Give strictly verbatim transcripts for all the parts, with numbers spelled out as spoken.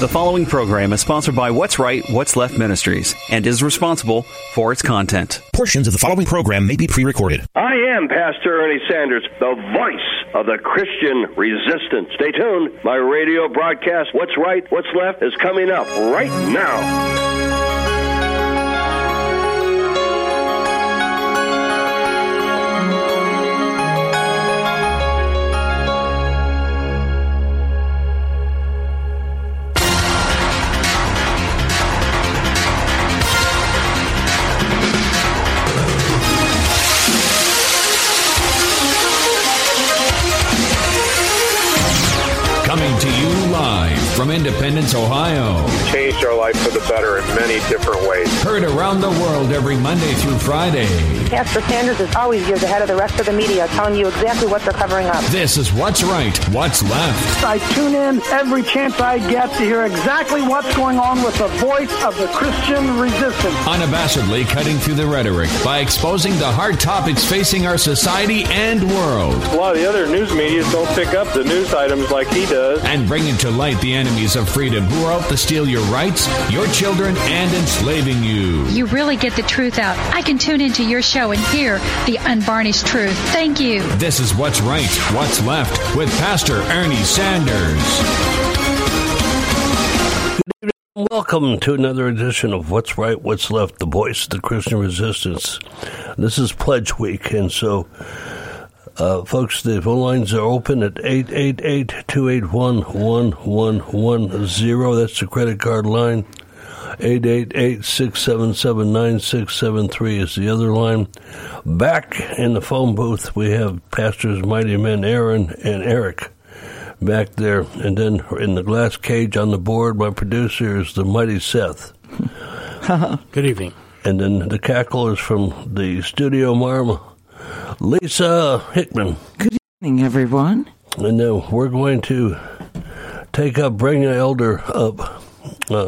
The following program is sponsored by What's Right, What's Left Ministries and is responsible for its content. Portions of the following program may be pre-recorded. I am Pastor Ernie Sanders, the voice of the Christian resistance. Stay tuned. My radio broadcast, What's Right, What's Left, is coming up right now. Coming to you live from Independence, Ohio. Changed our life for the better in many different ways. Heard around the world every Monday through Friday. Pastor Sanders is always years ahead of the rest of the media, telling you exactly what they're covering up. This is What's Right, What's Left. I tune in every chance I get to hear exactly what's going on with the voice of the Christian resistance. Unabashedly cutting through the rhetoric by exposing the hard topics facing our society and world. A lot of the other news media don't pick up the news items like he does. And bringing to light the enemies of freedom who are out to steal your rights, your children, and enslaving you. You really get the truth out. I can tune into your show and hear the unvarnished truth. Thank you. This is What's Right, What's Left with Pastor Ernie Sanders. Good evening. Welcome to another edition of What's Right, What's Left, the voice of the Christian resistance. This is Pledge Week, and so Uh, folks, the phone lines are open at eight eight eight, two eight one, one one one zero. That's the credit card line. eight eight eight, six seven seven, nine six seven three is the other line. Back in the phone booth, we have Pastors Mighty Men Aaron and Eric back there. And then in the glass cage on the board, my producer is the Mighty Seth. Good evening. And then the cackle is from the studio marm, Lisa Hickman. Good evening, everyone. And now we're going to take up, bring an elder up. Uh,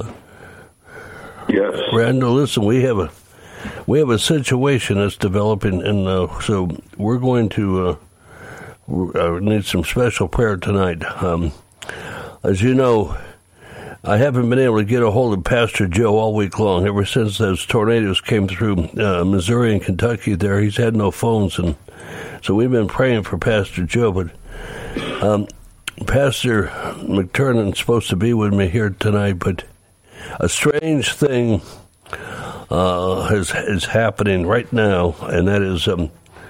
yes. Randall, listen, we have a we have a situation that's developing, and uh, so we're going to uh, uh, need some special prayer tonight. Um, as you know, I haven't been able to get a hold of Pastor Joe all week long. Ever since those tornadoes came through uh, Missouri and Kentucky there, he's had no phones, and so we've been praying for Pastor Joe. But um, Pastor McTurnan's supposed to be with me here tonight, but a strange thing uh, is, is happening right now, and that is um,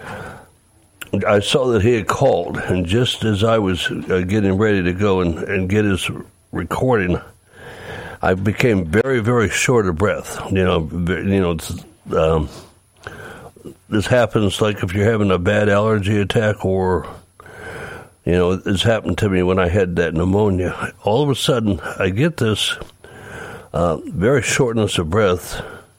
I saw that he had called, and just as I was uh, getting ready to go and, and get his recording, I became very, very short of breath. You know, you know, um, this happens like if you're having a bad allergy attack, or, you know, this happened to me when I had that pneumonia. All of a sudden, I get this uh, very shortness of breath,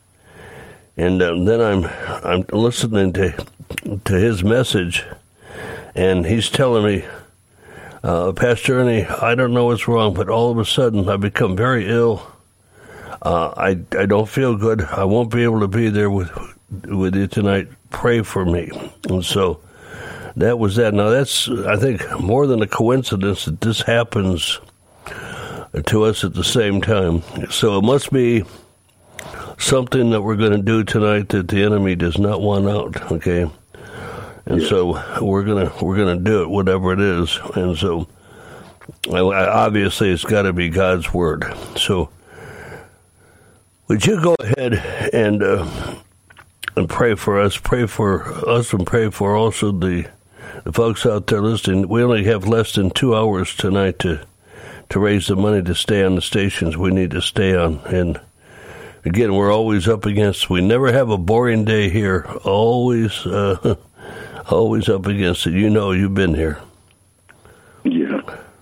and um, then I'm I'm listening to to his message, and he's telling me, Uh, Pastor Ernie, I don't know what's wrong, but all of a sudden I become very ill. Uh, I I don't feel good. I won't be able to be there with with you tonight. Pray for me. And so that was that. Now that's, I think, more than a coincidence that this happens to us at the same time. So it must be something that we're going to do tonight that the enemy does not want out. Okay. And yeah. so we're gonna we're gonna do it, whatever it is. And so obviously it's got to be God's word. So would you go ahead and uh, and pray for us, pray for us, and pray for also the the folks out there listening. We only have less than two hours tonight to to raise the money to stay on the stations we need to stay on. And again, we're always up against. We never have a boring day here. Always. Uh, Always up against it. You know, you've been here. Yeah.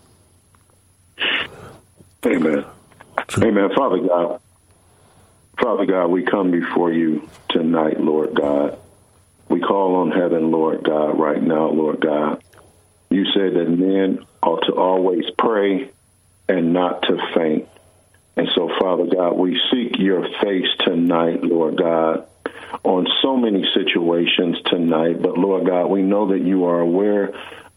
Amen. Amen. Father God, Father God, we come before you tonight, Lord God. We call on heaven, Lord God, right now, Lord God. You said that men ought to always pray and not to faint. And so, Father God, we seek your face tonight, Lord God, on so many situations tonight. But, Lord God, we know that you are aware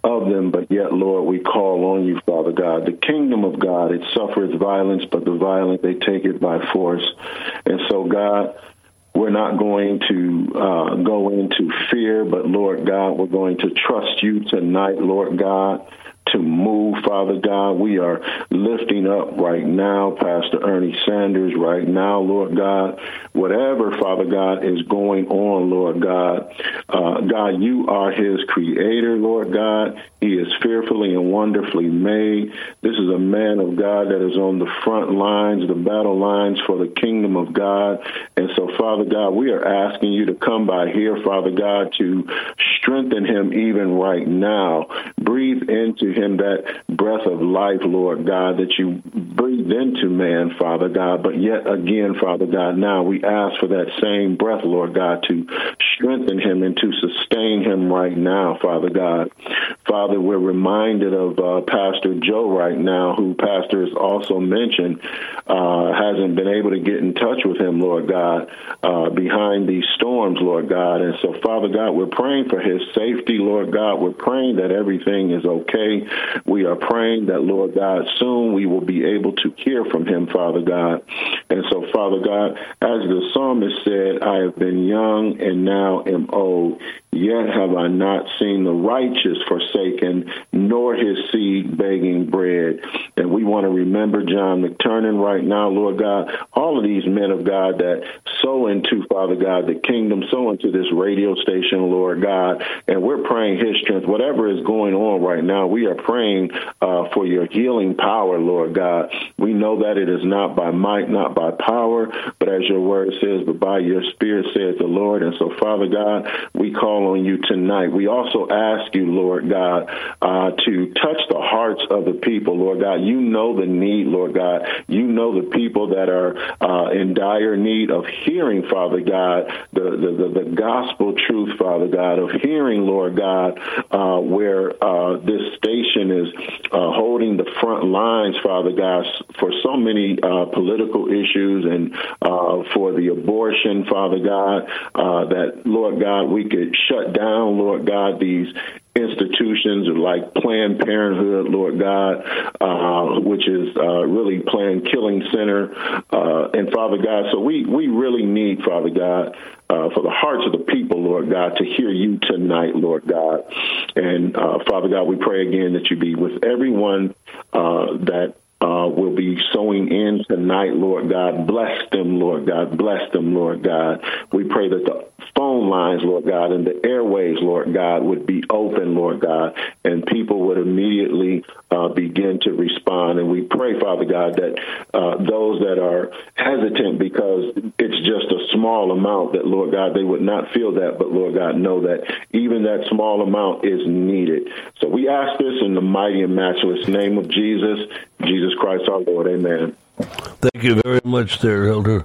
of them, but yet, Lord, we call on you, Father God. The kingdom of God, it suffers violence, but the violent, they take it by force. And so, God, we're not going to uh, go into fear, but, Lord God, we're going to trust you tonight, Lord God, to move, Father God. We are lifting up right now Pastor Ernie Sanders right now, Lord God. Whatever, Father God, is going on, Lord God, uh, God, you are his creator, Lord God. He is fearfully and wonderfully made. This is a man of God that is on the front lines, the battle lines for the kingdom of God. And so, Father God, we are asking you to come by here, Father God, to strengthen him even right now. Breathe into him that breath of life, Lord God, that you breathe into man, Father God. But yet again, Father God, now we ask for that same breath, Lord God, to strengthen him and to sustain him right now, Father God. Father, we're reminded of uh, Pastor Joe right now, who Pastor has also mentioned, uh, hasn't been able to get in touch with him, Lord God, uh, behind these storms, Lord God. And so, Father God, we're praying for his safety, Lord God. We're praying that everything is okay. We are praying that, Lord God, soon we will be able to hear from him, Father God. And so, Father God, as the psalmist said, I have been young and now am old, yet have I not seen the righteous forsaken, nor his seed begging bread. And we want to remember John McTernan right now, Lord God, all of these men of God that sow into, Father God, the kingdom, sow into this radio station, Lord God, and we're praying his strength. Whatever is going on right now, we are praying uh, for your healing power, Lord God. We know that it is not by might, not by power, but as your word says, but by your spirit, says the Lord. And so, Father God, we call on you tonight. We also ask you, Lord God, uh, to touch the hearts of the people, Lord God. You know the need, Lord God. You know the people that are uh, in dire need of hearing, Father God, the, the, the, the gospel truth, Father God, of hearing, Lord God, uh, where uh, this station is uh, holding the front lines, Father God, for so many uh, political issues and uh, for the abortion, Father God, uh, that, Lord God, we could shut down, Lord God, these institutions like Planned Parenthood, Lord God, uh, which is uh, really Planned Killing Center. Uh, and Father God, so we, we really need, Father God, uh, for the hearts of the people, Lord God, to hear you tonight, Lord God. And uh, Father God, we pray again that you be with everyone uh, that Uh, will be sowing in tonight, Lord God. Bless them, Lord God. Bless them, Lord God. We pray that the phone lines, Lord God, and the airways, Lord God, would be open, Lord God, and people would immediately uh, begin to respond. And we pray, Father God, that uh, those that are hesitant because it's just a small amount, that, Lord God, they would not feel that, but, Lord God, know that even that small amount is needed. So we ask this in the mighty and matchless name of Jesus, Jesus Christ our Lord. Amen. Thank you very much there, Elder.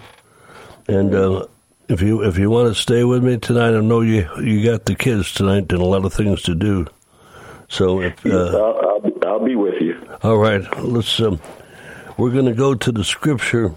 And uh, if you if you want to stay with me tonight, I know you you got the kids tonight and a lot of things to do. So if, uh, I'll, I'll, I'll be with you. All right. Let's. Um, we're going to go to the scripture,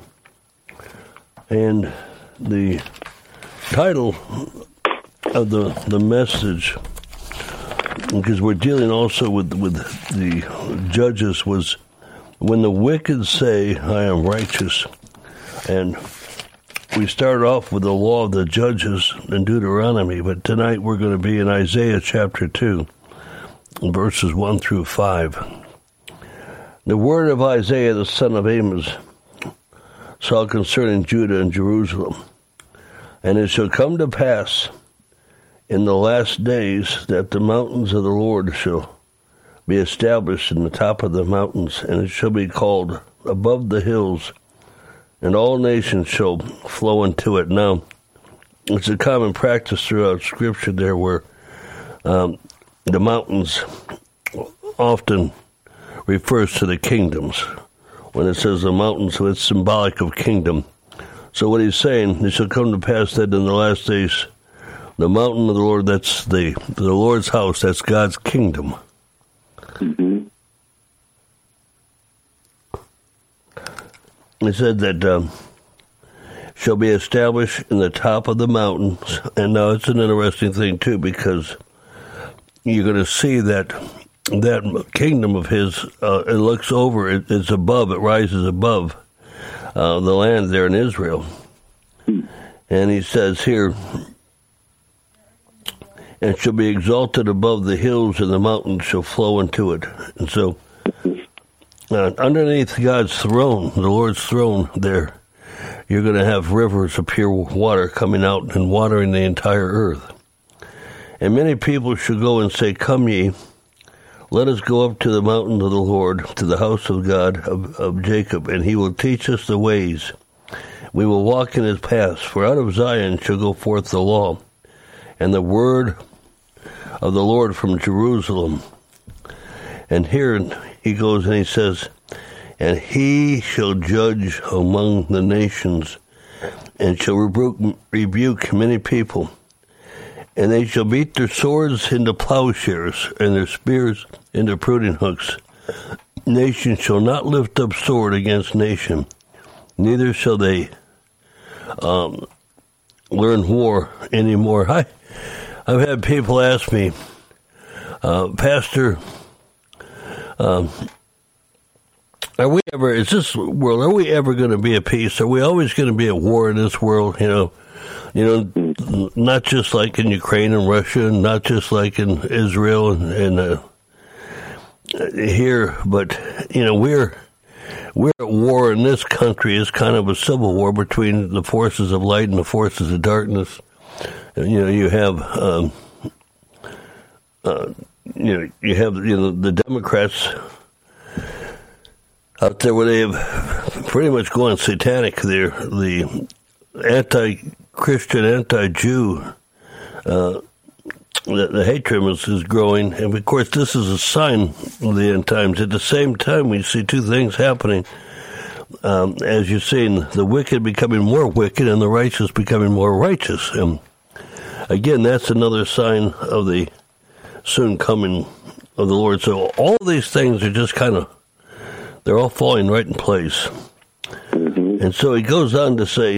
and the title of the the message, because we're dealing also with with the Judges, was when the wicked say, I am righteous. And we started off with the law of the Judges in Deuteronomy, but tonight we're going to be in Isaiah chapter two, verses one through five. The word of Isaiah, the son of Amos, saw concerning Judah and Jerusalem. And it shall come to pass in the last days that the mountains of the Lord shall be established in the top of the mountains, and it shall be called above the hills, and all nations shall flow into it. Now, it's a common practice throughout Scripture there where um, the mountains often refers to the kingdoms. When it says the mountains, so it's symbolic of kingdom. So what he's saying, it shall come to pass that in the last days, the mountain of the Lord, that's the, the Lord's house, that's God's kingdom. Mm-hmm. It said that um, shall be established in the top of the mountains. And now it's an interesting thing, too, because you're going to see that that kingdom of his, uh, it looks over, it, it's above, it rises above uh, the land there in Israel. And he says here, and shall be exalted above the hills, and the mountains shall flow into it. And so, uh, underneath God's throne, the Lord's throne there, you're going to have rivers of pure water coming out and watering the entire earth. And many people shall go and say, Come ye, let us go up to the mountain of the Lord, to the house of God of, of Jacob, and he will teach us the ways. We will walk in his paths, for out of Zion shall go forth the law, and the word of the Lord from Jerusalem. And here he goes and he says, and he shall judge among the nations, and shall rebuke, rebuke many people. And they shall beat their swords into plowshares, and their spears into pruning hooks. Nation shall not lift up sword against nation, neither shall they um, learn war anymore. I, I've had people ask me, uh, Pastor, um, are we ever, is this world, are we ever going to be at peace? Are we always going to be at war in this world? You know, you know, not just like in Ukraine and Russia, and not just like in Israel and, and uh, here, but, you know, we're, we're at war in this country. It's kind of a civil war between the forces of light and the forces of darkness. You know, you have, um, uh, you know, you have, you know, the Democrats out there where they have pretty much gone satanic. They're the anti-Christian, anti-Jew, uh, the, the hatred is, is growing. And, of course, this is a sign of the end times. At the same time, we see two things happening. Um, as you've seen, the wicked becoming more wicked and the righteous becoming more righteous. And, again, that's another sign of the soon coming of the Lord. So all of these things are just kind of, they're all falling right in place. Mm-hmm. And so he goes on to say,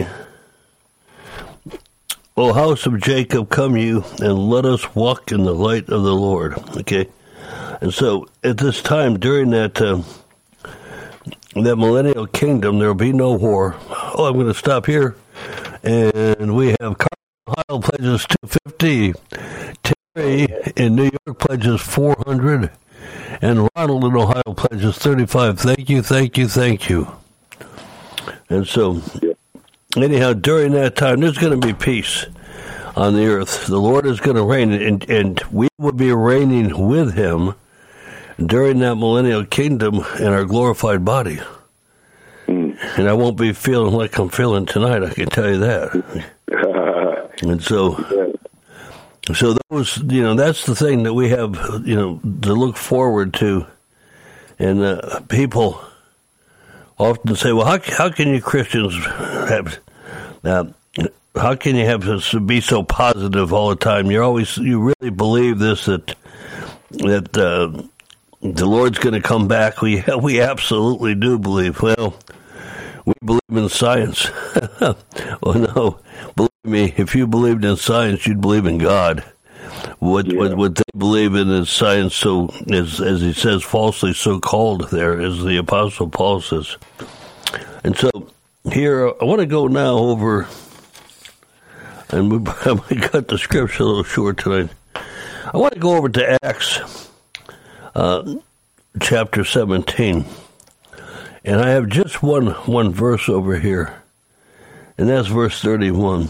O house of Jacob, come you, and let us walk in the light of the Lord. Okay? And so at this time, during that uh, that millennial kingdom, there will be no war. Oh, I'm going to stop here. And we have Carl Ohio pledges two hundred fifty. Terry in New York pledges four hundred. And Ronald in Ohio pledges thirty-five. Thank you, thank you, thank you. And so, anyhow, during that time, there's going to be peace on the earth. The Lord is going to reign, and, and we will be reigning with him during that millennial kingdom in our glorified body. Mm. And I won't be feeling like I'm feeling tonight, I can tell you that. And so... So those, you know, that's the thing that we have, you know, to look forward to. And uh, people often say, well, how how can you Christians have, uh, how can you have to be so positive all the time? You're always, you really believe this, that that uh, the Lord's going to come back. We we absolutely do believe. Well, we believe in science. Well, no, believe me, if you believed in science, you'd believe in God. What yeah. what, what they believe in is science, so as as he says, falsely so called. There, as the Apostle Paul says. And so here, I want to go now over, and we, we got the scripture a little short tonight. I want to go over to Acts, uh, chapter seventeen. And I have just one one verse over here, and that's verse thirty-one.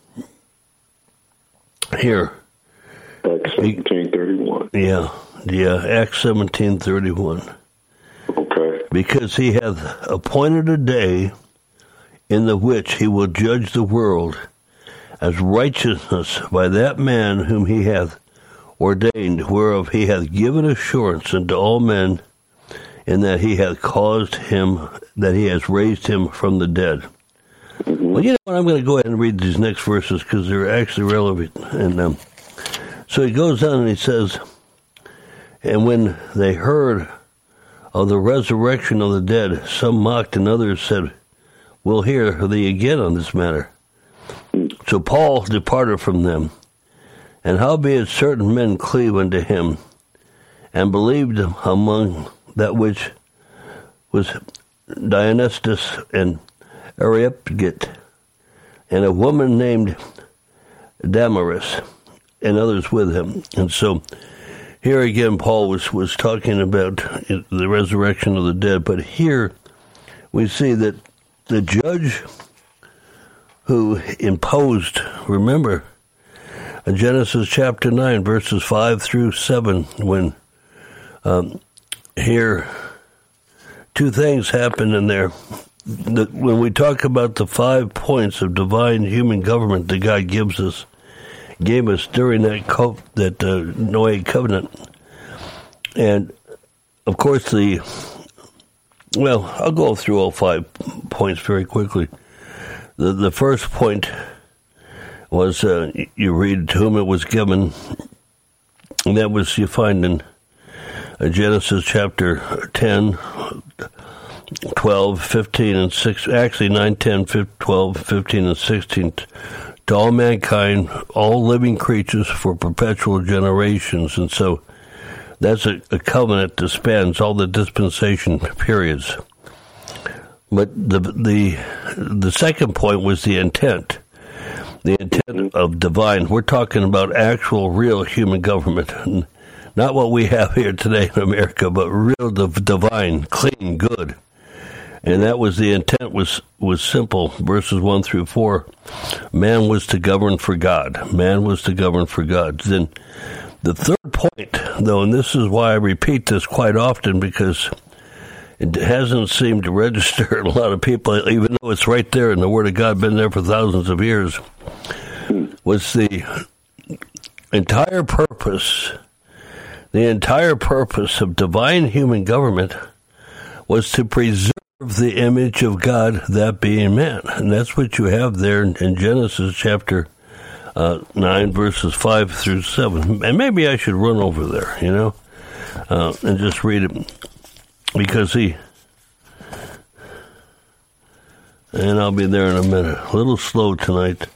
Here. Acts seventeen thirty-one. Yeah, yeah, Acts seventeen thirty-one. Okay. Because he hath appointed a day in the which he will judge the world as righteousness by that man whom he hath ordained, whereof he hath given assurance unto all men, in that he hath caused him, that he has raised him from the dead. Mm-hmm. Well, you know what? I'm going to go ahead and read these next verses because they're actually relevant. And um, so he goes on and he says, and when they heard of the resurrection of the dead, some mocked and others said, we'll hear thee again on this matter. So Paul departed from them, and howbeit certain men cleave unto him, and believed among that which was Dionysus and Areopagite, and a woman named Damaris, and others with him. And so here again, Paul was, was talking about the resurrection of the dead, but here we see that the judge who imposed, remember, in Genesis chapter nine, verses five through seven, when um, here two things happen in there. The, when we talk about the five points of divine human government that God gives us, gave us during that co- that uh, Noahic covenant, and of course the well, I'll go through all five points very quickly. The the first point was uh, you read to whom it was given, and that was you find in uh, Genesis chapter ten. twelve, fifteen, and six, actually nine, ten, twelve, fifteen, and sixteen, to all mankind, all living creatures for perpetual generations. And so that's a, a covenant that spans all the dispensation periods. But the the the second point was the intent. The intent of divine. We're talking about actual, real human government. Not what we have here today in America, but real divine, clean, good. And that was the intent was, was simple, verses one through four. Man was to govern for God. Man was to govern for God. Then the third point, though, and this is why I repeat this quite often, because it hasn't seemed to register in a lot of people, even though it's right there in the Word of God, been there for thousands of years, was the entire purpose, the entire purpose of divine human government was to preserve the image of God, that being man. And that's what you have there in, in Genesis chapter uh, nine, verses five through seven. And maybe I should run over there, you know, uh, and just read it. Because he, and I'll be there in a minute. A little slow tonight.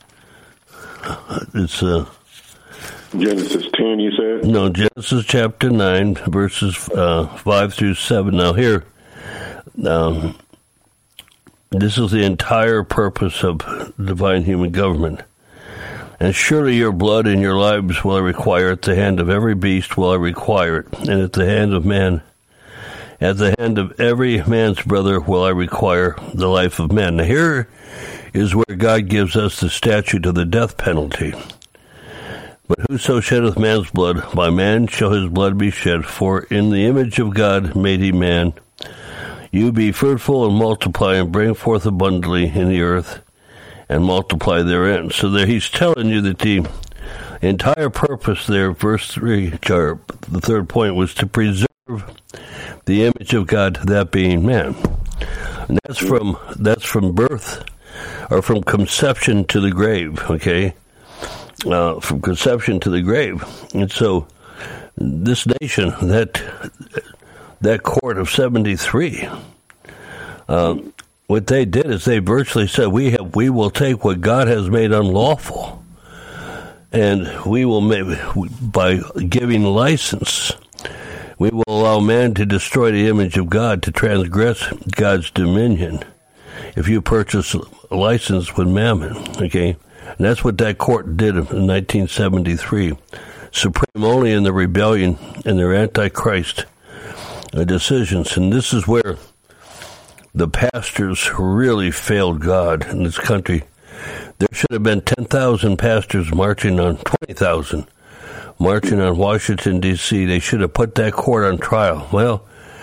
It's uh, Genesis ten, you said? No, Genesis chapter nine, verses uh, five through seven. Now here, Um, this is the entire purpose of divine human government. And surely your blood and your lives will I require. At the hand of every beast will I require it. And at the hand of man, at the hand of every man's brother will I require the life of man. Now here is where God gives us the statute of the death penalty. But whoso sheddeth man's blood, by man shall his blood be shed. For in the image of God made he man. You be fruitful and multiply and bring forth abundantly in the earth and multiply therein. So there he's telling you that the entire purpose there, verse three, the third point, was to preserve the image of God, that being man. And that's from that's from birth, or from conception to the grave, okay? Uh, from conception to the grave. And so this nation, that... that court of seventy-three, uh, what they did is they virtually said, we have, we will take what God has made unlawful, and we will make, by giving license, we will allow man to destroy the image of God, to transgress God's dominion, if you purchase a license with mammon, okay? And that's what that court did in nineteen seventy-three, supreme only in the rebellion and their antichrist decisions. And this is where the pastors really failed God in this country. There should have been ten thousand pastors marching on, twenty thousand marching on Washington, D C They should have put that court on trial. Well,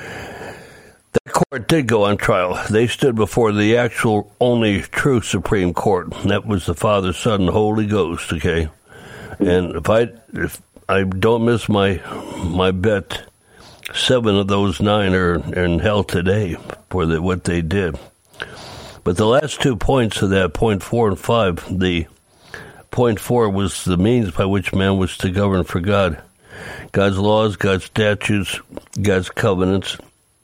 that court did go on trial. They stood before the actual only true Supreme Court. And that was the Father, Son, and Holy Ghost, okay? And if I if I don't miss my my bet, seven of those nine are in hell today for the, what they did. But the last two points of that, point four and five, the point four was the means by which man was to govern for God. God's laws, God's statutes, God's covenants,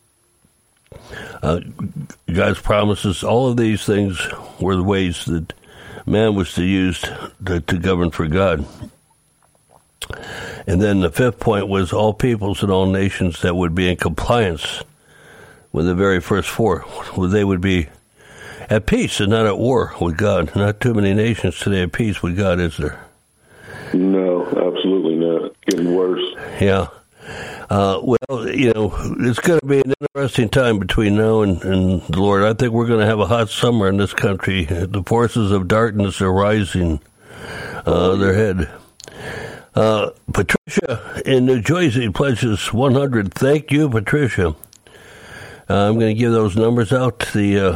uh, God's promises, all of these things were the ways that man was to use to, to govern for God. And then the fifth point was all peoples and all nations that would be in compliance with the very first four. They would be at peace and not at war with God. Not too many nations today at peace with God, is there? No, absolutely not. Getting worse. Yeah. Uh, well, you know, it's going to be an interesting time between now and, and the Lord. I think we're going to have a hot summer in this country. The forces of darkness are rising uh, their head. Uh, Patricia in New Jersey pledges one hundred. Thank you, Patricia. Uh, I'm going to give those numbers out. The uh,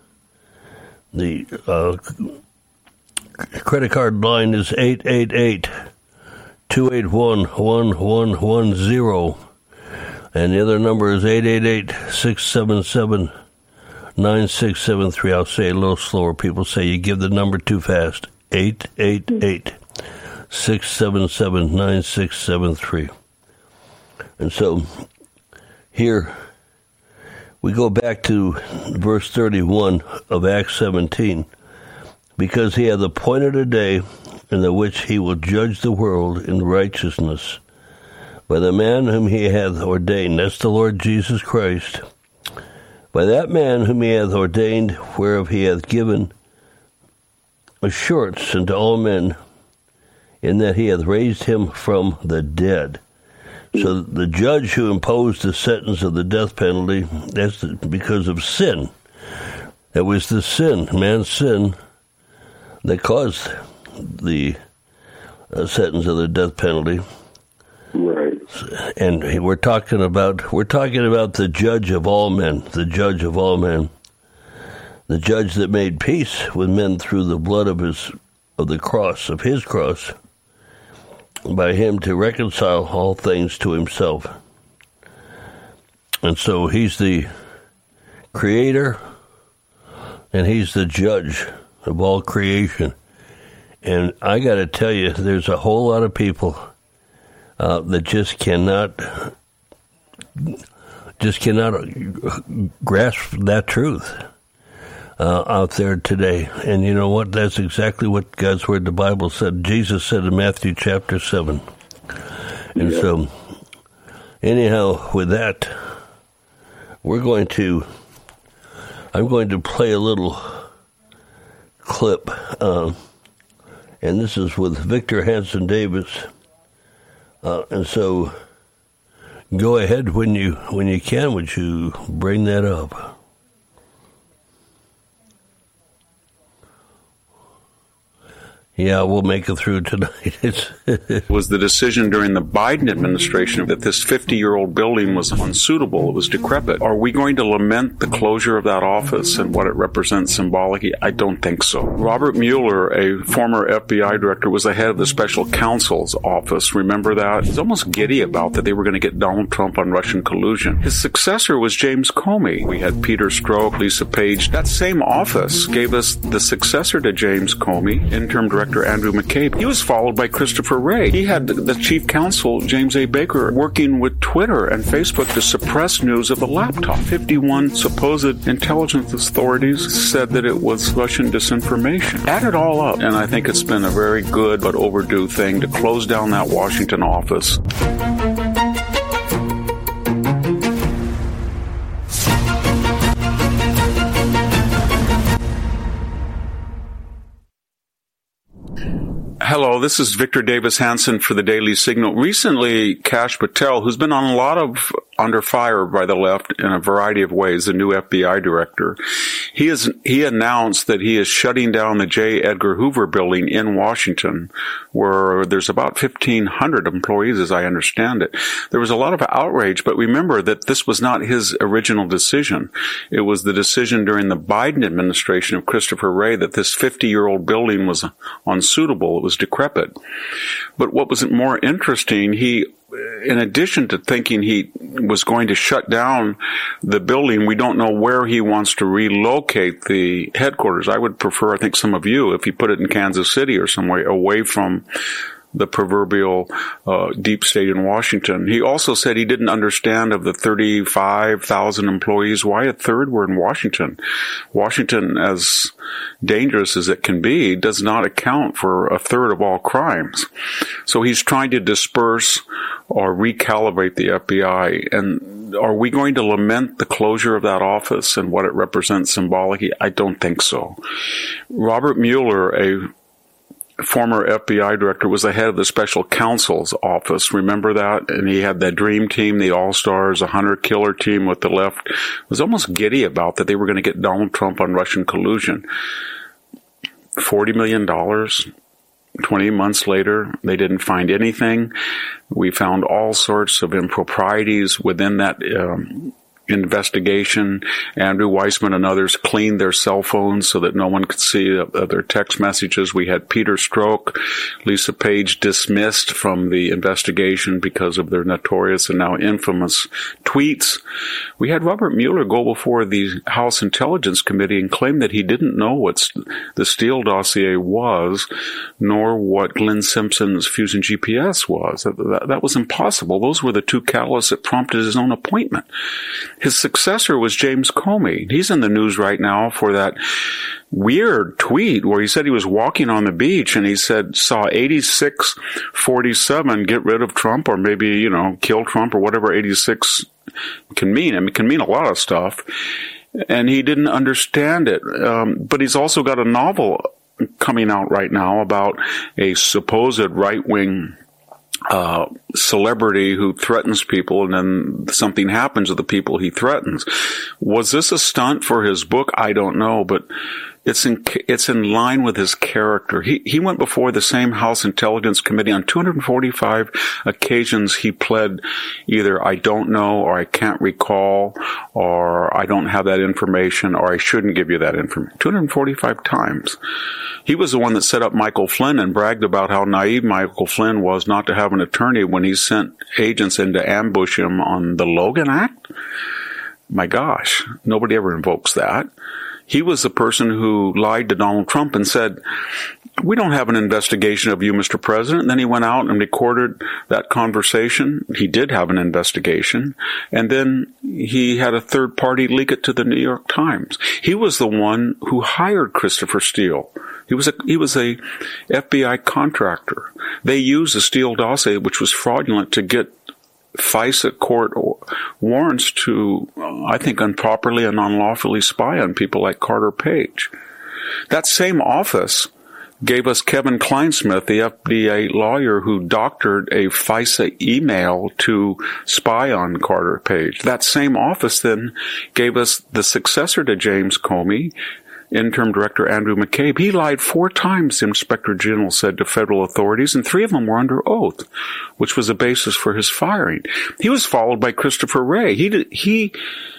the uh, credit card line is eight eight eight, two eight one, one one one zero, and the other number is eight eight eight, six seven seven, nine six seven three. I'll say it a little slower. People say you give the number too fast. eight eight eight, six seven seven, nine six seven three. And so here we go back to verse thirty-one of Acts seventeen. Because he hath appointed a day in the which he will judge the world in righteousness by the man whom he hath ordained. That's the Lord Jesus Christ. By that man whom he hath ordained, whereof he hath given assurance unto all men, in that he hath raised him from the dead. So the judge who imposed the sentence of the death penalty, that's because of sin. That was the sin, man's sin, that caused the uh, sentence of the death penalty. Right. And we're talking about we're talking about the judge of all men, the judge of all men, the judge that made peace with men through the blood of his of the cross of his cross, by him to reconcile all things to himself. And so he's the creator, and he's the judge of all creation. And I got to tell you, there's a whole lot of people uh, that just cannot, just cannot grasp that truth uh, out there today. And you know what? That's exactly what God's Word, the Bible said. Jesus said in Matthew chapter seven. And yeah. so, anyhow, with that, we're going to, I'm going to play a little clip, uh, and this is with Victor Hanson Davis, uh, and so go ahead when you when you can. Would you bring that up? Yeah, we'll make it through tonight. It was the decision during the Biden administration that this fifty-year-old building was unsuitable. It was decrepit. Are we going to lament the closure of that office and what it represents symbolically? I don't think so. Robert Mueller, a former F B I director, was the head of the special counsel's office. Remember that? He's almost giddy about that they were going to get Donald Trump on Russian collusion. His successor was James Comey. We had Peter Strzok, Lisa Page. That same office gave us the successor to James Comey, interim director Andrew McCabe. He was followed by Christopher Wray. He had the chief counsel, James A. Baker, working with Twitter and Facebook to suppress news of the laptop. fifty-one supposed intelligence authorities said that it was Russian disinformation. Add it all up, and I think it's been a very good but overdue thing to close down that Washington office. Hello, this is Victor Davis Hanson for the Daily Signal. Recently, Kash Patel, who's been on a lot of under fire by the left in a variety of ways, the new F B I director, he is he announced that he is shutting down the J. Edgar Hoover building in Washington, where there's about fifteen hundred employees, as I understand it. There was a lot of outrage, but remember that this was not his original decision. It was the decision during the Biden administration of Christopher Wray that this fifty-year-old building was unsuitable. It was decrepit. But what was more interesting, he, in addition to thinking he was going to shut down the building, we don't know where he wants to relocate the headquarters. I would prefer, I think some of you, if he put it in Kansas City or somewhere away from the proverbial uh, deep state in Washington. He also said he didn't understand of the thirty-five thousand employees why a third were in Washington. Washington, as dangerous as it can be, does not account for a third of all crimes. So he's trying to disperse or recalibrate the F B I. And are we going to lament the closure of that office and what it represents symbolically? I don't think so. Robert Mueller, a former F B I director, was the head of the special counsel's office. Remember that? And he had that dream team, the All-Stars, a hunter-killer team with the left. Was almost giddy about that they were going to get Donald Trump on Russian collusion. forty million dollars. twenty months later, they didn't find anything. We found all sorts of improprieties within that um, investigation. Andrew Weissman and others cleaned their cell phones so that no one could see uh, their text messages. We had Peter Strzok, Lisa Page dismissed from the investigation because of their notorious and now infamous tweets. We had Robert Mueller go before the House Intelligence Committee and claim that he didn't know what the Steele dossier was, nor what Glenn Simpson's Fusion G P S was. That, that, that was impossible. Those were the two catalysts that prompted his own appointment. His successor was James Comey. He's in the news right now for that weird tweet where he said he was walking on the beach and he said, saw eighty-six forty-seven get rid of Trump, or maybe, you know, kill Trump, or whatever eighty-six can mean. I mean, it can mean a lot of stuff. And he didn't understand it. Um, but he's also got a novel coming out right now about a supposed right-wing Uh, celebrity who threatens people, and then something happens to the people he threatens. Was this a stunt for his book? I don't know, but it's in it's in line with his character. He he went before the same House Intelligence Committee on two hundred forty-five occasions. He pled either I don't know, or I can't recall, or I don't have that information, or I shouldn't give you that information. two hundred forty-five times. He was the one that set up Michael Flynn and bragged about how naive Michael Flynn was not to have an attorney when he sent agents in to ambush him on the Logan Act. My gosh, nobody ever invokes that. He was the person who lied to Donald Trump and said, we don't have an investigation of you, Mister President. And then he went out and recorded that conversation. He did have an investigation. And then he had a third party leak it to the New York Times. He was the one who hired Christopher Steele. He was a, he was a F B I contractor. They used the Steele dossier, which was fraudulent, to get FISA court warrants to, I think, improperly and unlawfully spy on people like Carter Page. That same office gave us Kevin Kleinsmith, the F D A lawyer who doctored a FISA email to spy on Carter Page. That same office then gave us the successor to James Comey, Interim Director Andrew McCabe. He lied four times, the Inspector General said to federal authorities, and three of them were under oath, which was the basis for his firing. He was followed by Christopher Wray. He did, he,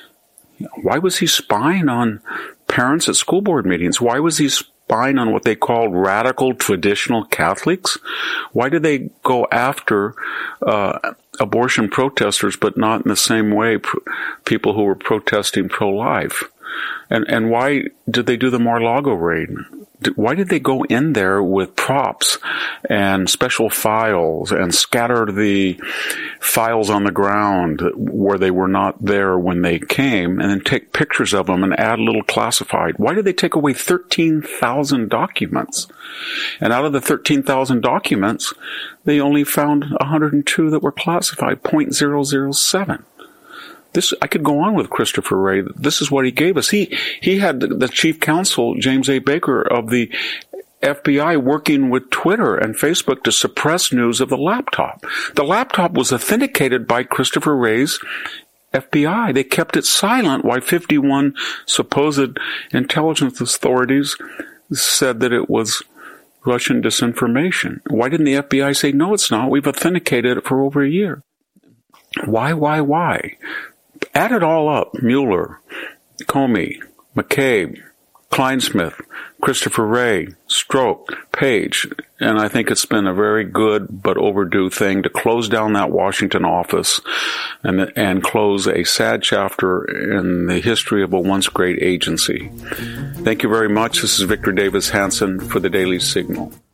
why was he spying on parents at school board meetings? Why was he spying on what they called radical traditional Catholics? Why did they go after uh, abortion protesters, but not in the same way pr- people who were protesting pro-life? And and why did they do the Mar-a-Lago raid? Why did they go in there with props and special files and scatter the files on the ground where they were not there when they came, and then take pictures of them and add a little classified? Why did they take away thirteen thousand documents? And out of the thirteen thousand documents, they only found one hundred two that were classified, zero point zero zero seven. This, I could go on with Christopher Wray. This is what he gave us. He, he had the, the chief counsel, James A. Baker, of the F B I working with Twitter and Facebook to suppress news of the laptop. The laptop was authenticated by Christopher Wray's F B I. They kept it silent while fifty-one supposed intelligence authorities said that it was Russian disinformation. Why didn't the F B I say, no, it's not? We've authenticated it for over a year. Why, why, why? Add it all up. Mueller, Comey, McCabe, Kleinsmith, Christopher Wray, Strzok, Page. And I think it's been a very good but overdue thing to close down that Washington office and, and close a sad chapter in the history of a once great agency. Thank you very much. This is Victor Davis Hanson for the Daily Signal. Uh-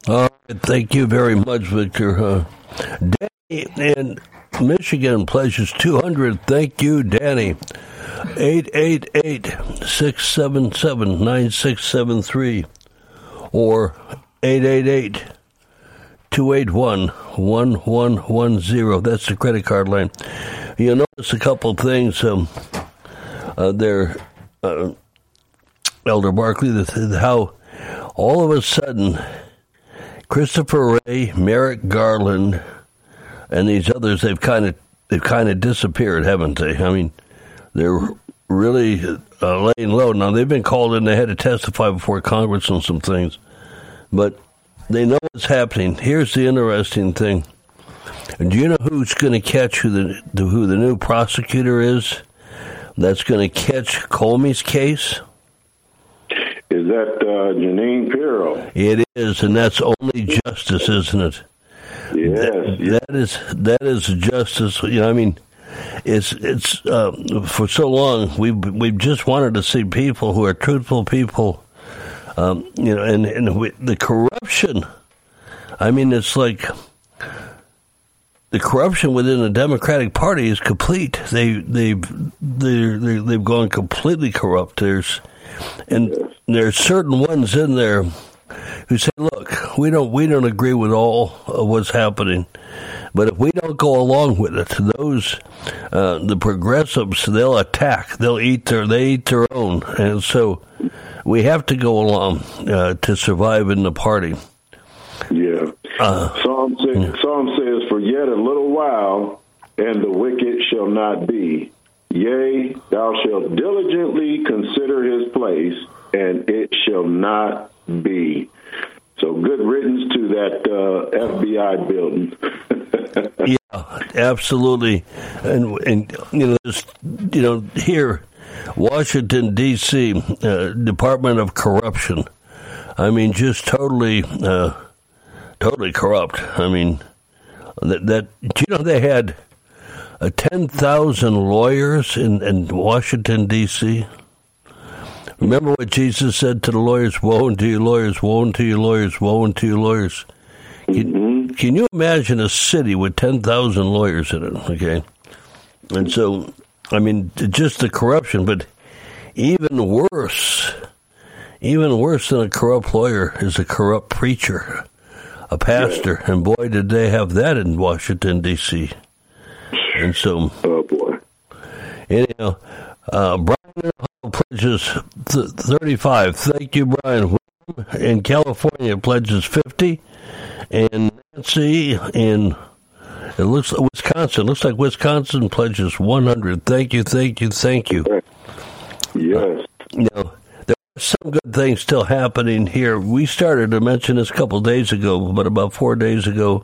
Thank you very much, Victor. Uh, Danny in Michigan pledges two hundred. Thank you, Danny. eight eight eight, six seven seven, nine six seven three or eight eight eight, two eight one, one one one zero. That's the credit card line. You'll notice a couple of things um, uh, there, uh, Elder Barkley, the, how all of a sudden Christopher Wray, Merrick Garland, and these others, they've kind of they've kind of disappeared, haven't they? I mean, they're really uh, laying low. Now, they've been called in. They had to testify before Congress on some things. But they know what's happening. Here's the interesting thing. Do you know who's going to catch who the, who the new prosecutor is that's going to catch Comey's case? Is that uh, Janine Pirro? It is, and that's only justice, isn't it? Yes. That, yes. that is that is justice. You know, I mean, it's it's uh, for so long we we've, we've just wanted to see people who are truthful people. Um, you know, and and we, the corruption. I mean, it's like the corruption within the Democratic Party is complete. They they've they they've gone completely corrupt. There's and there's certain ones in there who say, "Look, we don't we don't agree with all of what's happening, but if we don't go along with it, those uh, the progressives, they'll attack. They'll eat their they eat their own, and so we have to go along uh, to survive in the party." Yeah. Uh, Psalm says, yeah. Psalm says, "For yet a little while, and the wicked shall not be. Yea, thou shalt diligently consider his place, and it shall not be." So good riddance to that uh, F B I building. Yeah, absolutely. And, and you know, just, you know, here, Washington, D C, uh, Department of Corruption. I mean, just totally, uh, totally corrupt. I mean, that, that do you know they had uh, ten thousand lawyers in, in Washington, D C? Remember what Jesus said to the lawyers? Woe unto you lawyers, woe unto you lawyers, woe unto you lawyers. Can, mm-hmm. can you imagine a city with ten thousand lawyers in it, okay? And so, I mean, just the corruption, but even worse, even worse than a corrupt lawyer is a corrupt preacher, a pastor. Yeah. And boy, did they have that in Washington, D C. And so, oh boy. Anyhow, uh, Brian pledges th- thirty-five. Thank you, Brian. In California pledges fifty, and Nancy in it looks Wisconsin. Looks like Wisconsin pledges one hundred. Thank you, thank you, thank you. Yes. Uh, now there are some good things still happening here. We started to mention this a couple days ago, but about four days ago,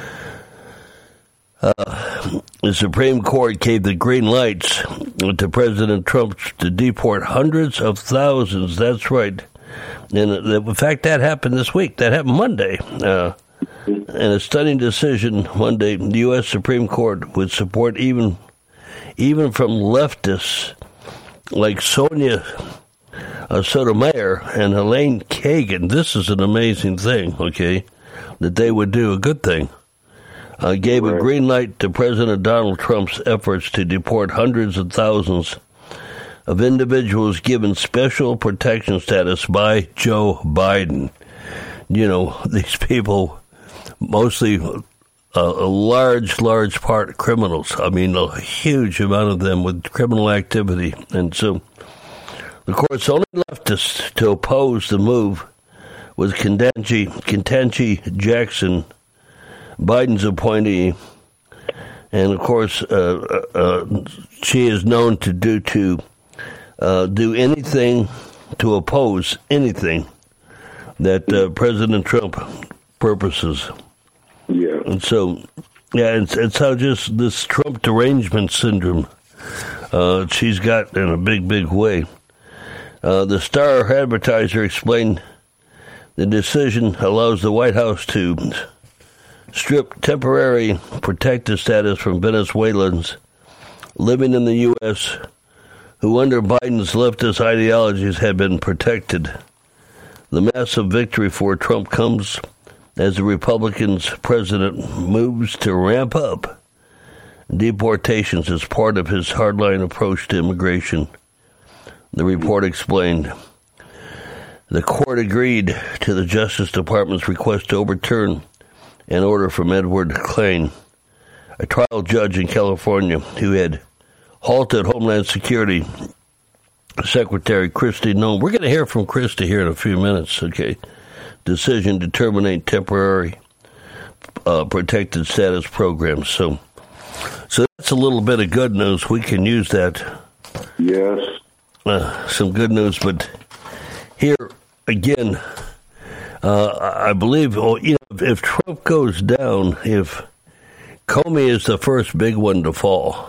Uh, the Supreme Court gave the green lights to President Trump to deport hundreds of thousands. That's right. And in fact, that happened this week. That happened Monday. Uh, and a stunning decision Monday, the U S Supreme Court would support even, even from leftists like Sonia uh, Sotomayor and Elaine Kagan. This is an amazing thing, okay, that they would do a good thing. Uh, gave a green light to President Donald Trump's efforts to deport hundreds of thousands of individuals given special protection status by Joe Biden. You know, these people, mostly uh, a large, large part criminals. I mean, a huge amount of them with criminal activity. And so, of course, only leftists to oppose the move was Ketanji, Ketanji Jackson, Biden's appointee, and of course, uh, uh, she is known to do to uh, do anything to oppose anything that uh, President Trump purposes. Yeah, and so, yeah, it's, it's how just this Trump derangement syndrome uh, she's got in a big, big way. Uh, the Star advertiser explained the decision allows the White House to strip temporary protected status from Venezuelans living in the U S who under Biden's leftist ideologies had been protected. The massive victory for Trump comes as the Republicans' president moves to ramp up deportations as part of his hardline approach to immigration. The report explained the court agreed to the Justice Department's request to overturn an order from Edward Klain, a trial judge in California who had halted Homeland Security Secretary Kristi Noem. We're going to hear from Kristi here in a few minutes, okay? Decision to terminate temporary uh, protected status programs. So, so that's a little bit of good news. We can use that. Yes. Uh, some good news, but here again, uh, I believe, oh, you know, if, if Trump goes down, if Comey is the first big one to fall.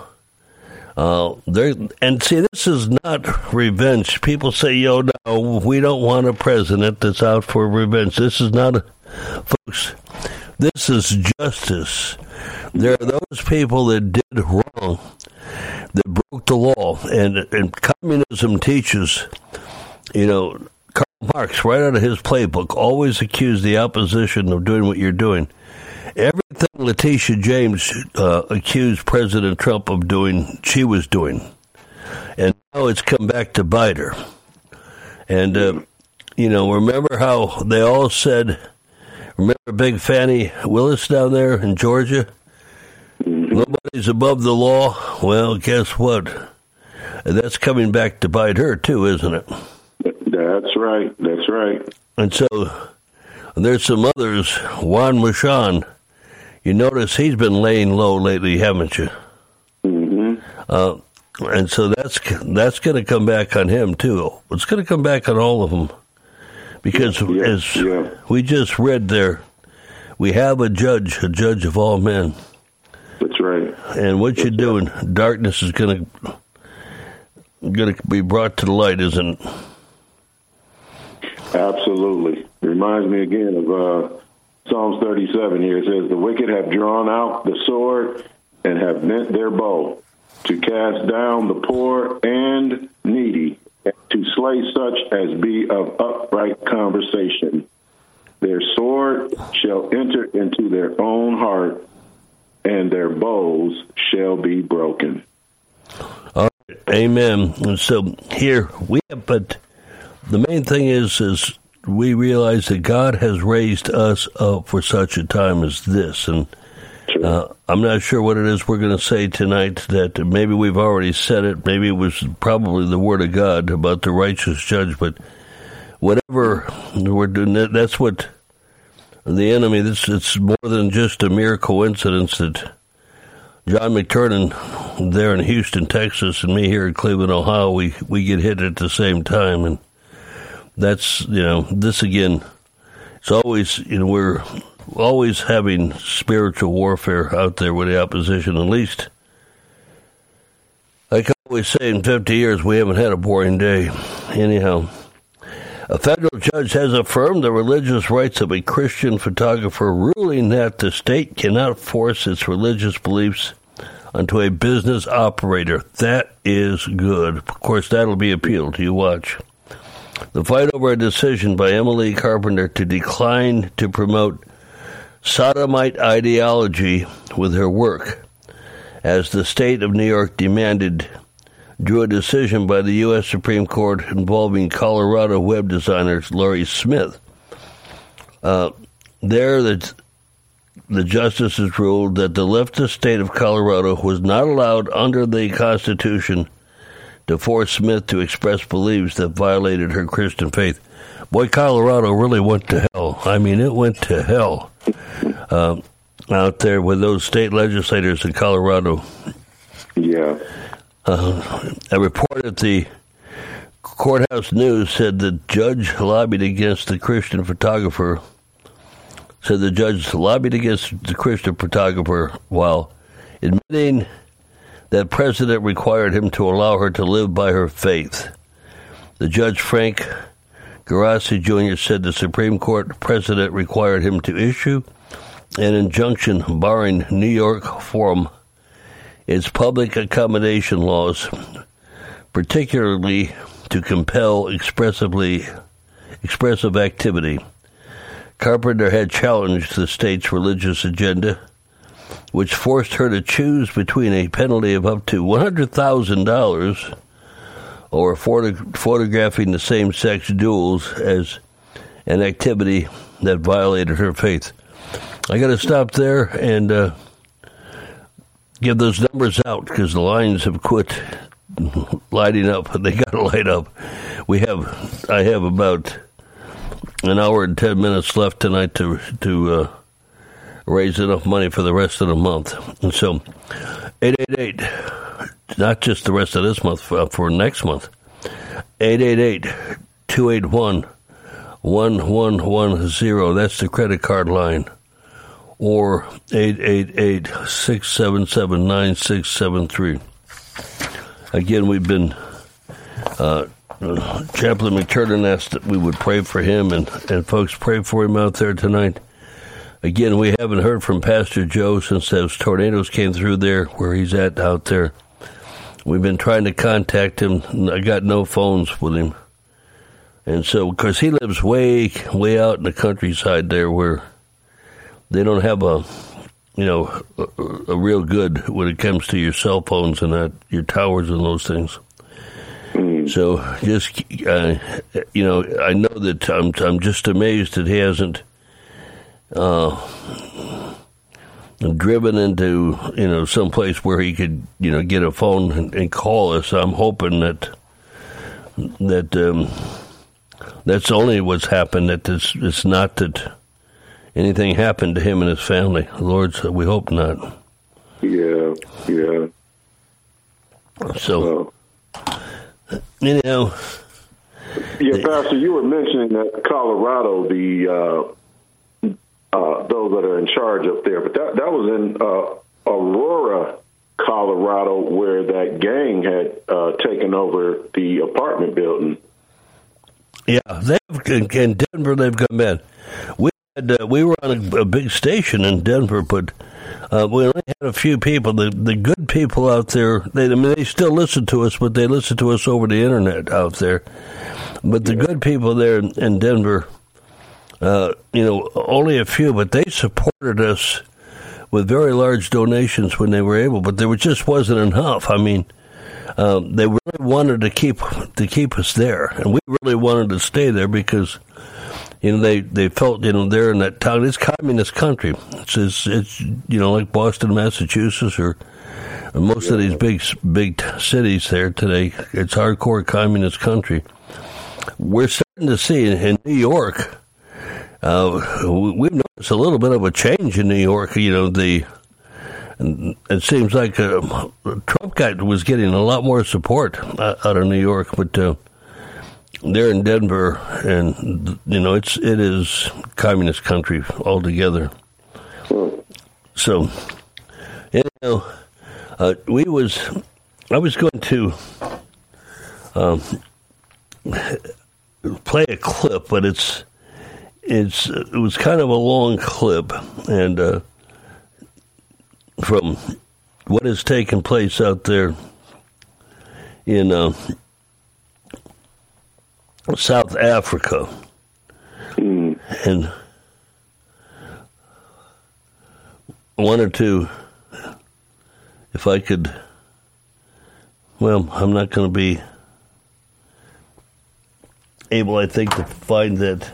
Uh, there and see, this is not revenge. People say, "Yo, no, we don't want a president that's out for revenge." This is not, a, folks. This is justice. There are those people that did wrong, that broke the law, and and communism teaches, you know, Karl Marx, right out of his playbook, always accuse the opposition of doing what you're doing. Everything Letitia James uh, accused President Trump of doing, she was doing. And now it's come back to bite her. And, uh, you know, remember how they all said, remember Big Fannie Willis down there in Georgia? Nobody's above the law. Well, guess what? That's coming back to bite her, too, isn't it? That's right. That's right. And so there's some others. Juan Machon. You notice he's been laying low lately, haven't you? Mm-hmm. Uh, and so that's that's going to come back on him, too. It's going to come back on all of them. Because yeah, as yeah. we just read there, we have a judge, a judge of all men. That's right. And what that's you're doing, right. Darkness is going to going to be brought to the light, isn't it? Absolutely. Reminds me again of uh, Psalms thirty-seven here. It says, the wicked have drawn out the sword and have bent their bow to cast down the poor and needy, to slay such as be of upright conversation. Their sword shall enter into their own heart, and their bows shall be broken. All right. Amen. And so here we have, but the main thing is, is we realize that God has raised us up for such a time as this. And uh, I'm not sure what it is we're going to say tonight, that maybe we've already said it. Maybe it was probably the Word of God about the righteous judge. But whatever we're doing, that's what the enemy, this, it's more than just a mere coincidence that John McTurnan there in Houston, Texas, and me here in Cleveland, Ohio, we, we get hit at the same time. And that's, you know, this again, it's always, you know, we're always having spiritual warfare out there with the opposition. At least, like I always say, in fifty years, we haven't had a boring day. Anyhow, a federal judge has affirmed the religious rights of a Christian photographer, ruling that the state cannot force its religious beliefs onto a business operator. That is good. Of course, that'll be appealed. You watch. The fight over a decision by Emily Carpenter to decline to promote sodomite ideology with her work, as the state of New York demanded, drew a decision by the U S Supreme Court involving Colorado web designer Laurie Smith. Uh, there, the, the justices ruled that the leftist state of Colorado was not allowed under the Constitution to force Smith to express beliefs that violated her Christian faith. Boy, Colorado really went to hell. I mean, it went to hell uh, out there with those state legislators in Colorado. Yeah. Uh, a report at the Courthouse News said the judge lobbied against the Christian photographer, said the judge lobbied against the Christian photographer while admitting that precedent required him to allow her to live by her faith. The judge, Frank Garassi Junior, said the Supreme Court precedent required him to issue an injunction barring New York from its public accommodation laws, particularly to compel expressively expressive activity. Carpenter had challenged the state's religious agenda, which forced her to choose between a penalty of up to one hundred thousand dollars or photo- photographing the same-sex duels as an activity that violated her faith. I got to stop there and uh, give those numbers out because the lines have quit lighting up. They got to light up. We have, I have about an hour and ten minutes left tonight to to uh, raise enough money for the rest of the month. And so, eight eight eight, not just the rest of this month, for, for next month, eight eight eight, two eight one, one one one zero. That's the credit card line. Or eight eight eight, six seven seven, nine six seven three. Again, we've been... Uh, Uh, Chaplain McTurnan asked that we would pray for him, and, and folks, pray for him out there tonight. Again, we haven't heard from Pastor Joe since those tornadoes came through there, where he's at out there. We've been trying to contact him. I got no phones with him. And so, because he lives way, way out in the countryside there where they don't have a, you know, a, a real good when it comes to your cell phones and that, your towers and those things. So just, uh, you know, I know that I'm, I'm just amazed that he hasn't uh, driven into, you know, someplace where he could, you know, get a phone and, and call us. I'm hoping that that um, that's only what's happened, that it's, it's not that anything happened to him and his family. Lord, we hope not. Yeah, yeah. So... Uh, You know, yeah, Pastor, you were mentioning that Colorado, the uh, uh, those that are in charge up there, but that that was in uh, Aurora, Colorado, where that gang had uh, taken over the apartment building. Yeah, they've in Denver. They've come in. We had uh, we were on a, a big station in Denver, but. Uh, we only had a few people. The the good people out there, they, I mean, they still listen to us, but they listen to us over the internet out there. But the yeah. good people there in, in Denver, uh, you know, only a few, but they supported us with very large donations when they were able. But there just wasn't enough. I mean, um, they really wanted to keep to keep us there, and we really wanted to stay there because. You know, they, they felt, you know, they're in that town. It's communist country. It's, it's, it's you know, like Boston, Massachusetts, or, or most yeah. of these big big cities there today. It's hardcore communist country. We're starting to see in, in New York, uh, we've noticed a little bit of a change in New York. You know, the it seems like uh, Trump got, was getting a lot more support out of New York, but... Uh, They're in Denver, and you know it's it is communist country altogether. So, you know, uh, we was I was going to um, play a clip, but it's it's it was kind of a long clip, and uh, from what has taken place out there in. Uh, South Africa, mm. and I wanted to, if I could, well, I'm not going to be able, I think, to find that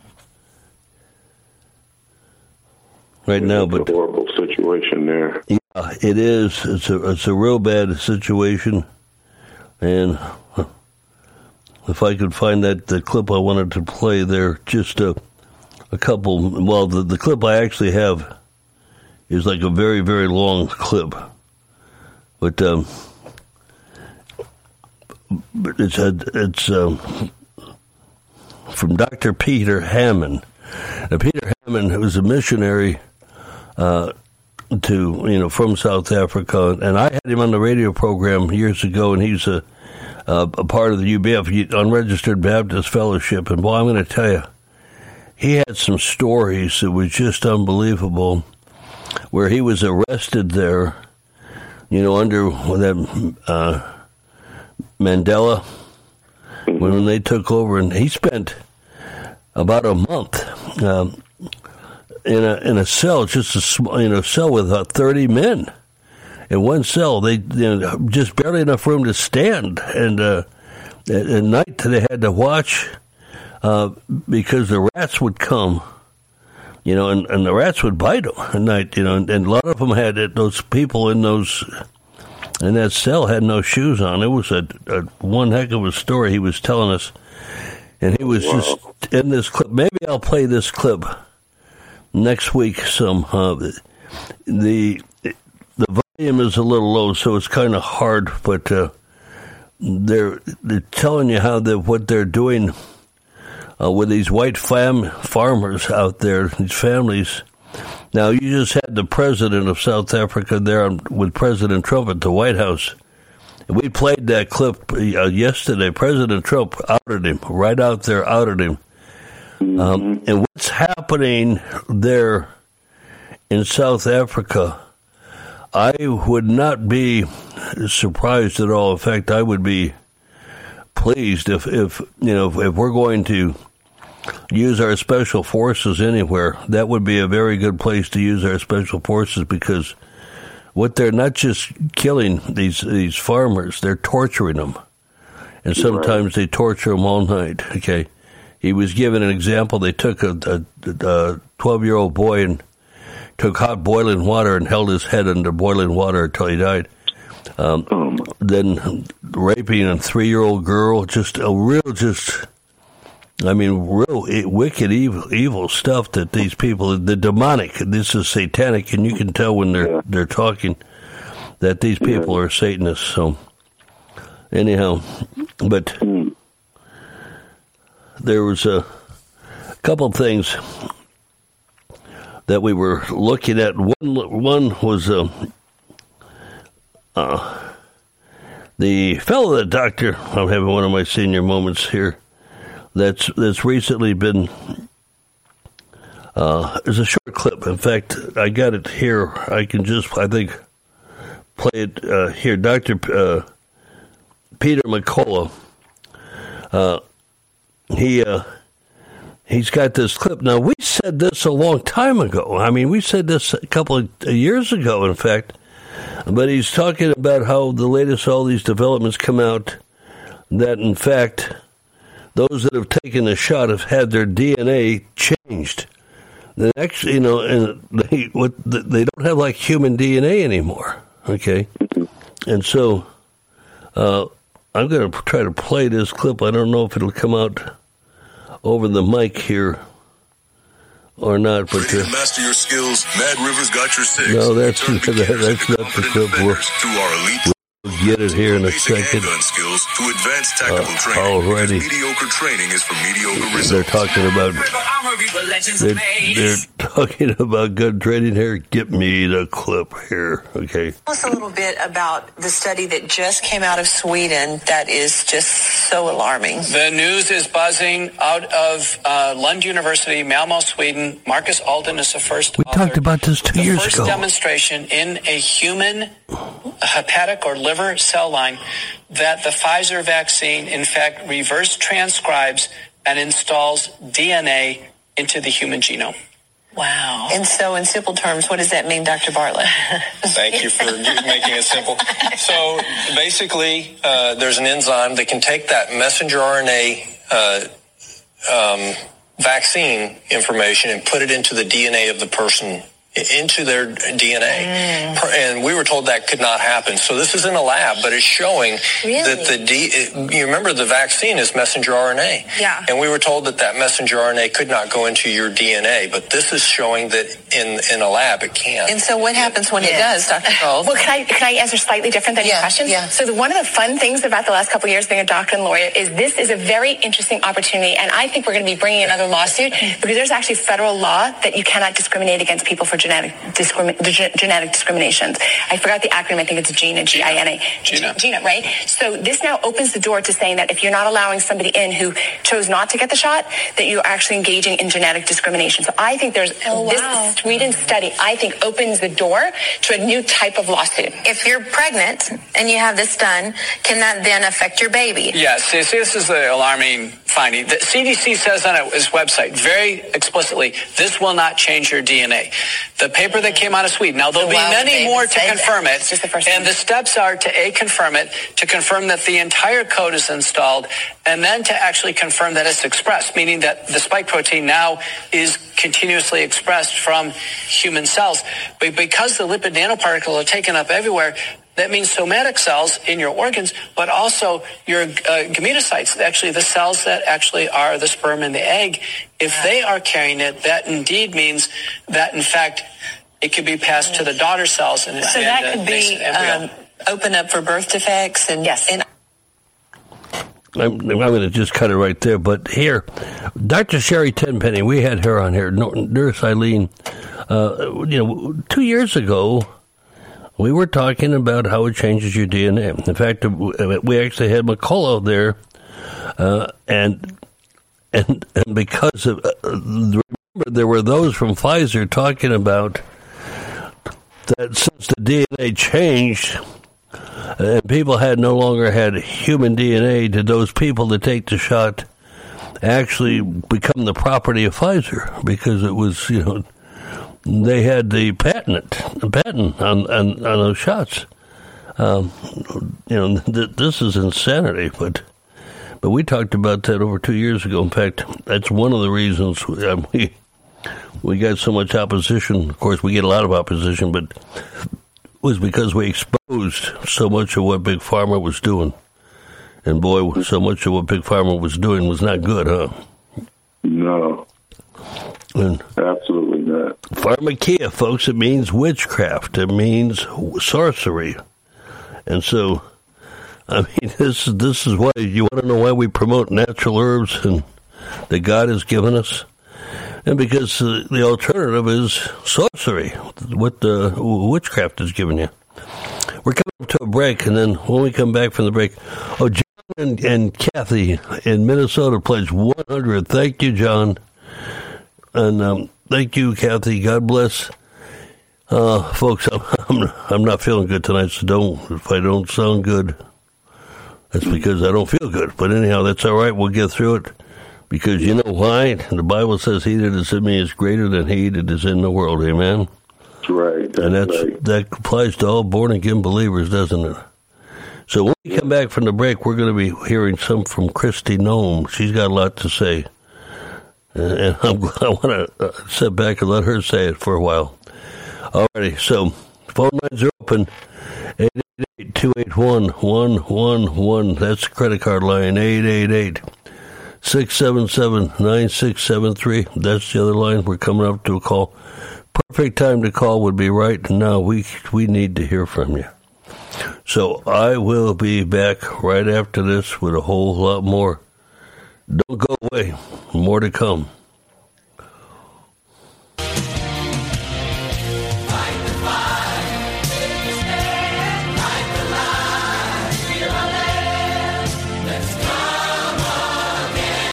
right now. It's but a horrible situation there. Yeah, it is. It's a it's a real bad situation, and. If I could find that the clip I wanted to play there, just a, a couple. Well, the, the clip I actually have is like a very, very long clip, but um, but it's a, it's um, from Doctor Peter Hammond. Now, Peter Hammond was a missionary uh, to you know from South Africa, and I had him on the radio program years ago, and he's a Uh, a part of the U B F, Unregistered Baptist Fellowship. And boy, I'm going to tell you, he had some stories that was just unbelievable, where he was arrested there, you know, under that uh, Mandela, when they took over. And he spent about a month um, in a in a cell, just a small, you know, cell with uh, thirty men in one cell. They you know, just barely enough room to stand, and uh, at, at night they had to watch uh, because the rats would come. You know, and, and the rats would bite them at night, you know, and, and a lot of them had it, those people in those, in that cell had no shoes on. It was a, a one heck of a story he was telling us. And he was wow. just in this clip. Maybe I'll play this clip next week some. Uh, the, the volume is a little low, so it's kind of hard, but uh, they're, they're telling you how they, what they're doing Uh, with these white fam- farmers out there, these families. Now, you just had the president of South Africa there on, with President Trump at the White House. And we played that clip uh, yesterday. President Trump outed him, right out there outed him. Mm-hmm. Um, and what's happening there in South Africa, I would not be surprised at all. In fact, I would be pleased if, if you know, if, if we're going to use our special forces anywhere, that would be a very good place to use our special forces, because what they're not just killing these these farmers, they're torturing them, and sometimes they torture them all night. Okay, he was given an example. They took a twelve-year-old boy and took hot boiling water and held his head under boiling water until he died. Um, then raping a three-year-old girl, just a real, just, I mean, real wicked, evil, evil stuff that these people, the demonic, this is satanic, and you can tell when they're yeah. they're talking that these people yeah. are Satanists. So, anyhow, but mm. there was a couple things that we were looking at. One, one was uh, uh, the fellow, the doctor. I'm having one of my senior moments here. That's that's recently been. Uh, there's a short clip. In fact, I got it here. I can just, I think, play it uh, here. Doctor Uh, Peter McCullough. Uh, he uh, he's got this clip. Now, we said this a long time ago. I mean, we said this a couple of years ago, in fact. But he's talking about how the latest, all these developments come out that, in fact, those that have taken the shot have had their D N A changed. The next, you know, and they what they don't have like human D N A anymore. Okay, and so uh, I'm going to try to play this clip. I don't know if it'll come out over the mic here or not, but uh, master your skills. Mad Rivers got your six. No, that's that, that's not the clip. We'll, we'll get it here in a second. Skills to advance tactical uh, training. Already, mediocre training is for mediocre results. They're talking about they're, they're talking about gun training here. Get me the clip here, okay? Tell us a little bit about the study that just came out of Sweden that is just so alarming. The news is buzzing out of uh, Lund University, Malmö, Sweden. Marcus Alden is the first We author. talked about this two the years first ago. demonstration in a human hepatic or liver cell line that the Pfizer vaccine, in fact, reverse transcribes and installs D N A into the human genome. Wow. And so in simple terms, what does that mean, Doctor Bartlett? Thank you for making it simple. So basically, uh, there's an enzyme that can take that messenger R N A uh, um, vaccine information and put it into the D N A of the person, into their D N A. Mm. And we were told that could not happen. So this is in a lab, but it's showing really? that the D, it, you remember the vaccine is messenger R N A. Yeah. And we were told that that messenger R N A could not go into your D N A, but this is showing that in, in a lab it can. And so what happens when yeah. it does, Doctor Gold? Well, can I, can I answer slightly different than yeah. your question? Yeah. So the, one of the fun things about the last couple of years being a doctor and lawyer is this is a very interesting opportunity, and I think we're going to be bringing another lawsuit because there's actually federal law that you cannot discriminate against people for genetic discrimination. Genetic discriminations. I forgot the acronym. I think it's GINA, G I N A. GINA. GINA, right? So this now opens the door to saying that if you're not allowing somebody in who chose not to get the shot, that you're actually engaging in genetic discrimination. So I think there's oh, wow. this Sweden study, I think, opens the door to a new type of lawsuit. If you're pregnant and you have this done, can that then affect your baby? Yes, this, this is the alarming finding. The C D C says on its website very explicitly, this will not change your D N A. The paper that came out of Sweden, now there'll be many more to confirm it, and the steps are to A, confirm it, to confirm that the entire code is installed, and then to actually confirm that it's expressed, meaning that the spike protein now is continuously expressed from human cells. But because the lipid nanoparticles are taken up everywhere, that means somatic cells in your organs, but also your uh, gametocytes, actually the cells that actually are the sperm and the egg. If they are carrying it, that indeed means that, in fact, it could be passed to the daughter cells. And, so and, that uh, could be um, open up for birth defects. And yes. And I'm, I'm going to just cut it right there. But here, Doctor Sherry Tenpenny, we had her on here, Nurse Eileen, uh, you know, two years ago, we were talking about how it changes your D N A. In fact, we actually had McCullough there, uh, and and and because of uh, remember there were those from Pfizer talking about that since the D N A changed and people had no longer had human D N A, did those people that take the shot actually become the property of Pfizer because it was, you know, they had the patent, the patent on, on, on those shots. Um, you know, th- this is insanity, but but we talked about that over two years ago. In fact, that's one of the reasons we we, we got so much opposition. Of course, we get a lot of opposition, but it was because we exposed so much of what Big Pharma was doing. And boy, so much of what Big Pharma was doing was not good, huh? No. And absolutely not. Pharmakia, folks, it means witchcraft. It means sorcery. And so, I mean, this, this is why, you want to know why we promote natural herbs and that God has given us? And because uh, the alternative is sorcery, what the witchcraft has given you. We're coming up to a break, and then when we come back from the break, oh, John and, and Kathy in Minnesota pledged one hundred. Thank you, John. And um, thank you, Kathy. God bless. Uh, folks, I'm, I'm I'm not feeling good tonight, so don't, if I don't sound good, that's because I don't feel good. But anyhow, that's all right. We'll get through it. Because you know why? The Bible says he that is in me is greater than he that is in the world. Amen? That's right. That's and that's, right. that applies to all born-again believers, doesn't it? So when we come back from the break, we're going to be hearing some from Christy Nome. She's got a lot to say. And I'm, I want to uh, sit back and let her say it for a while. All righty, so phone lines are open. eight eight eight, two eight one, one one one. That's the credit card line, eight eight eight, six seven seven, nine six seven three. That's the other line. We're coming up to a call. Perfect time to call would be right now. We, we need to hear from you. So I will be back right after this with a whole lot more. Don't go away. More to come.